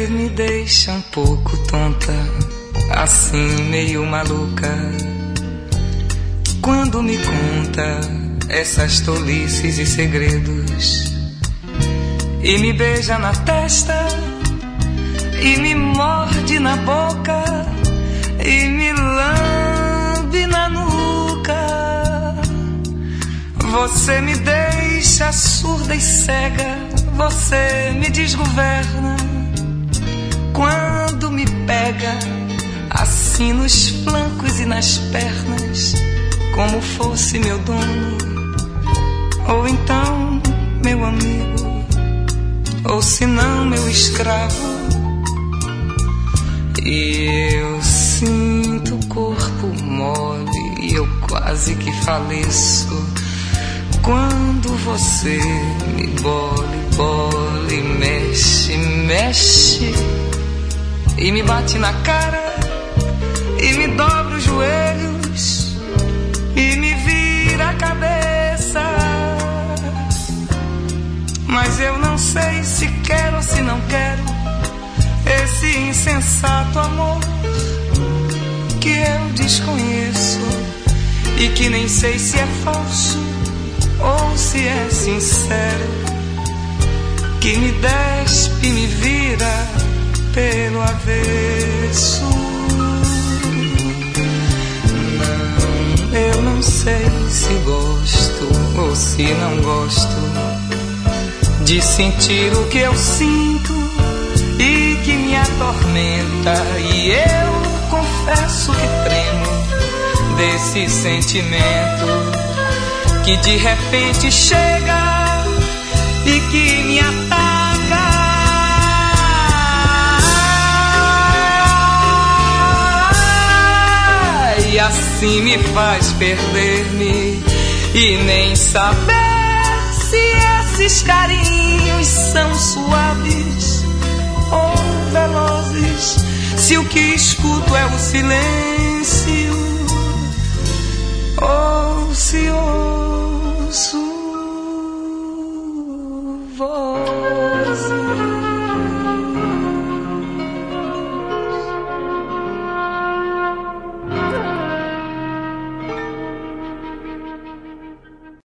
me deixa um pouco tonta, assim meio maluca, quando me conta essas tolices e segredos, e me beija na testa, e me morde na boca, e me lambe na nuca. Você me deixa surda e cega, você me desgoverna, quando me pega assim nos flancos e nas pernas, como fosse meu dono, ou então meu amigo, ou se não meu escravo. E eu sinto o corpo mole e eu quase que faleço, quando você me bole, mexe, mexe, e me bate na cara, e me dobra os joelhos, e me vira a cabeça. Mas eu não sei se quero ou se não quero esse insensato amor que eu desconheço e que nem sei se é falso ou se é sincero, que me despe e me vira pelo avesso. Não, eu não sei se gosto ou se não gosto de sentir o que eu sinto e que me atormenta, e eu confesso que tremo desse sentimento que de repente chega e que me ataca. E assim me faz perder-me e nem saber se esses carinhos são suaves ou velozes, se o que escuto é o silêncio ou se ouço voz.